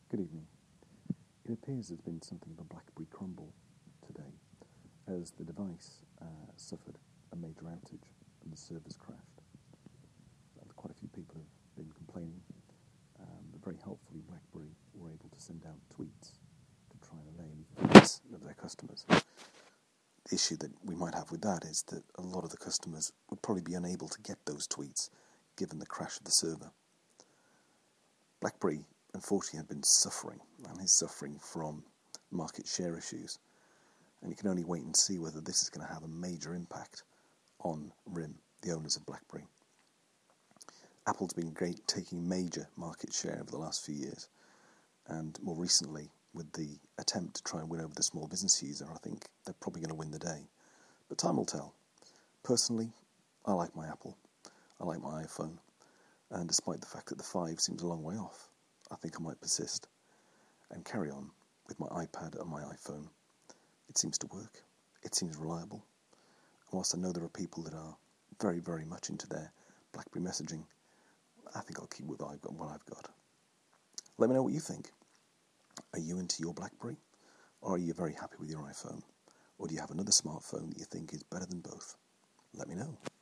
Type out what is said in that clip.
Good evening. It appears there's been something of a BlackBerry crumble today, as the device suffered a major outage and the servers crashed. Quite a few people have been complaining, but very helpfully BlackBerry were able to send out tweets to try and allay any fears of their customers. The issue that we might have with that is that a lot of the customers would probably be unable to get those tweets given the crash of the server. BlackBerry unfortunately had been suffering, and is suffering from market share issues, and you can only wait and see whether this is going to have a major impact on RIM, the owners of BlackBerry. Apple's been great, taking major market share over the last few years, and more recently with the attempt to try and win over the small business user, I think they're probably going to win the day. But time will tell. Personally, I like my Apple, I like my iPhone, and despite the fact that the 5 seems a long way off, I think I might persist and carry on with my iPad and my iPhone. It seems to work. It seems reliable. And whilst I know there are people that are very, very much into their BlackBerry messaging, I think I'll keep with what I've got. Let me know what you think. Are you into your BlackBerry? Or are you very happy with your iPhone? Or do you have another smartphone that you think is better than both? Let me know.